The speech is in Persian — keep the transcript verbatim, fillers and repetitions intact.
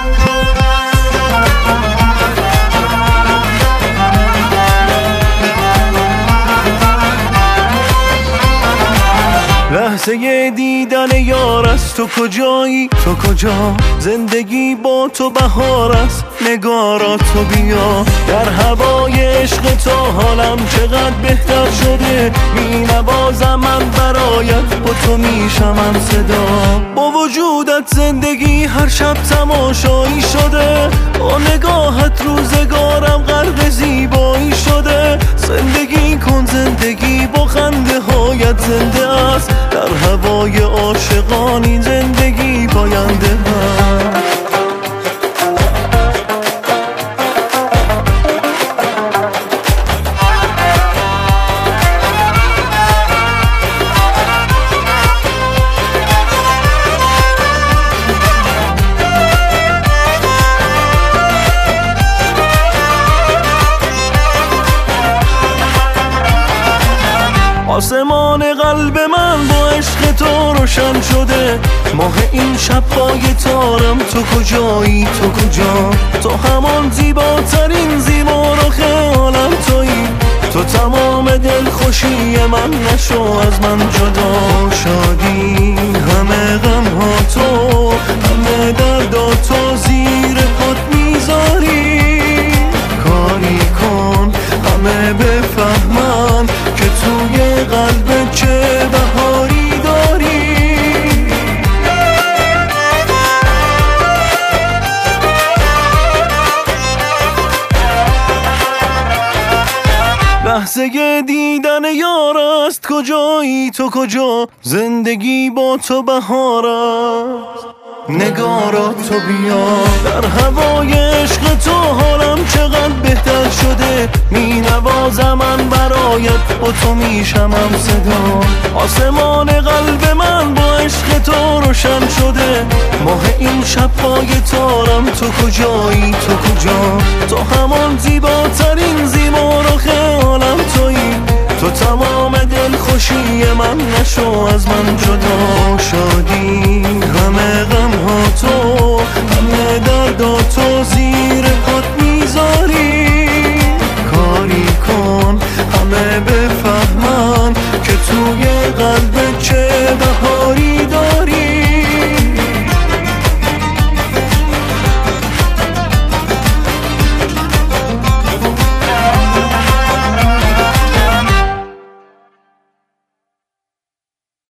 لحظه دیدن یار است، تو کجایی تو کجا؟ زندگی با تو بهار است، نگارا تو بیا. در هوای عشق تو حالم چقدر بهتر شده، می نوازم من برایت، با تو میشمم صدا. با وجودت زندگی هر شب تماشایی شده، با نگاهت روزگارم غرق زیبایی شده. زندگی کن زندگی با خنده هایت زنده است، در هوای عاشقانی زندگی پاینده است. آسمان قلب من با عشق تو روشن شده، ماه این شب پای تارم، تو کجایی تو کجا؟ تو همان زیباترین زیبا رو خیالم تویی، تو تمام دلخوشی من، نشو از من جدا. شادی همه غم ها تو، همه دردا تو زیر پات میذاری. کاری کن همه بفهمن که توی قلب چه بهاری داری. لحظه دیدن یار است، کجایی تو کجا؟ زندگی با تو بهار است، نگارا تو بیا. در هوای عشق تو حالم چقدر بهتر شده، می نوازم من برایت، با تو میشمم صدا. آسمان قلب من با عشق تو روشن شده، ماه این شب پای تارم، تو کجایی تو کجا؟ تو همان زیباترین زیبا رو خیالم تویی، تو تمام دلخوشی من، نشو از من جدا. شادی همه غم ها تو، همه